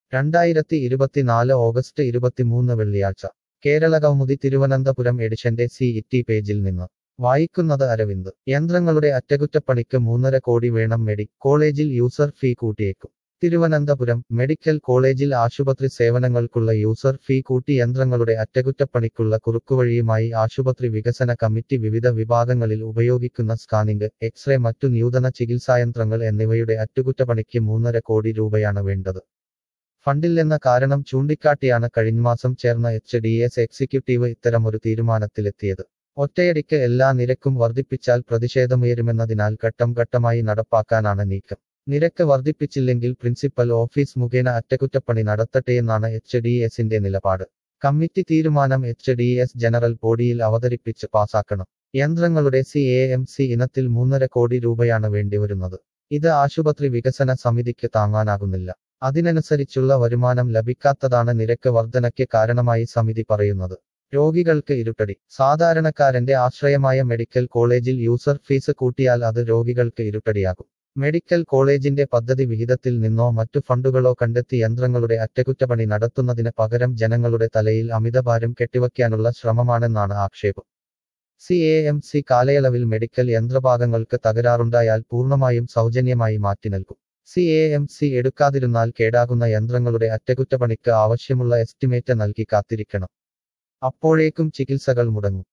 2024 August 23 വെള്ളിയാഴ്ച കേരള കൗമുദി തിരുവനന്തപുരം എഡിഷന്റെ CET പേജിൽ നിന്ന് വായിക്കുന്നത് അരവിന്ദ്. യന്ത്രങ്ങളുടെ അറ്റകുറ്റപ്പണിക്ക് 3.5 കോടി വേണം. കോളേജിൽ യൂസർ ഫീ കൂട്ടിയേക്കും. തിരുവനന്തപുരം മെഡിക്കൽ കോളേജിൽ ആശുപത്രി സേവനങ്ങൾക്കുള്ള യൂസർ ഫീ കൂട്ടി. യന്ത്രങ്ങളുടെ അറ്റകുറ്റപ്പണിക്കുള്ള കുറുക്കുവഴിയുമായി ആശുപത്രി വികസന കമ്മിറ്റി വിവിധ വിഭാഗങ്ങളിൽ ഉപയോഗിക്കുന്ന സ്കാനിംഗ്, എക്സ്റേ, മറ്റു നൂതന ചികിത്സായന്ത്രങ്ങൾ എന്നിവയുടെ അറ്റകുറ്റപ്പണിക്ക് 3.5 കോടി രൂപയാണ് വേണ്ടത്. ഫണ്ടില്ലെന്ന കാരണം ചൂണ്ടിക്കാട്ടിയാണ് കഴിഞ്ഞമാസം ചേർന്ന HDS എക്സിക്യൂട്ടീവ് ഇത്തരമൊരു തീരുമാനത്തിലെത്തിയത്. ഒറ്റയടിക്ക് എല്ലാ നിരക്കും വർദ്ധിപ്പിച്ചാൽ പ്രതിഷേധമുയരുമെന്നതിനാൽ ഘട്ടം ഘട്ടമായി നടപ്പാക്കാനാണ് നീക്കം. നിരക്ക് വർദ്ധിപ്പിച്ചില്ലെങ്കിൽ പ്രിൻസിപ്പൽ ഓഫീസ് മുഖേന അറ്റകുറ്റപ്പണി നടത്തട്ടെയെന്നാണ് HDSന്റെ നിലപാട്. കമ്മിറ്റി തീരുമാനം HDS ജനറൽ ബോഡിയിൽ അവതരിപ്പിച്ച് പാസാക്കണം. യന്ത്രങ്ങളുടെ CAMC ഇനത്തിൽ 3.5 കോടി രൂപയാണ് വേണ്ടിവരുന്നത്. ഇത് ആശുപത്രി വികസന സമിതിക്ക് താങ്ങാനാകുന്നില്ല. അതിനനുസരിച്ചുള്ള വരുമാനം ലഭിക്കാത്തതാണ് നിരക്ക് വർധനയ്ക്ക് കാരണമായി സമിതി പറയുന്നത്. രോഗികൾക്ക് ഇരുട്ടടി. സാധാരണക്കാരന്റെ ആശ്രയമായ മെഡിക്കൽ കോളേജിൽ യൂസർ ഫീസ് കൂട്ടിയാൽ അത് രോഗികൾക്ക് ഇരുട്ടടിയാകും. മെഡിക്കൽ കോളേജിന്റെ പദ്ധതി വിഹിതത്തിൽ നിന്നോ മറ്റു ഫണ്ടുകളോ കണ്ടെത്തി യന്ത്രങ്ങളുടെ അറ്റകുറ്റപ്പണി നടത്തുന്നതിന് പകരം ജനങ്ങളുടെ തലയിൽ അമിതഭാരം കെട്ടിവയ്ക്കാനുള്ള ശ്രമമാണെന്നാണ് ആക്ഷേപം. CAMC കാലയളവിൽ മെഡിക്കൽ യന്ത്രഭാഗങ്ങൾക്ക് തകരാറുണ്ടായാൽ പൂർണ്ണമായും സൗജന്യമായി മാറ്റി നൽകും. CAMC എടുക്കാതിരുന്നാൽ കേടാകുന്ന യന്ത്രങ്ങളുടെ അറ്റകുറ്റപ്പണിക്ക് ആവശ്യമുള്ള എസ്റ്റിമേറ്റ് നൽകി കാത്തിരിക്കണം. അപ്പോഴേക്കും ചികിത്സകൾ മുടങ്ങും.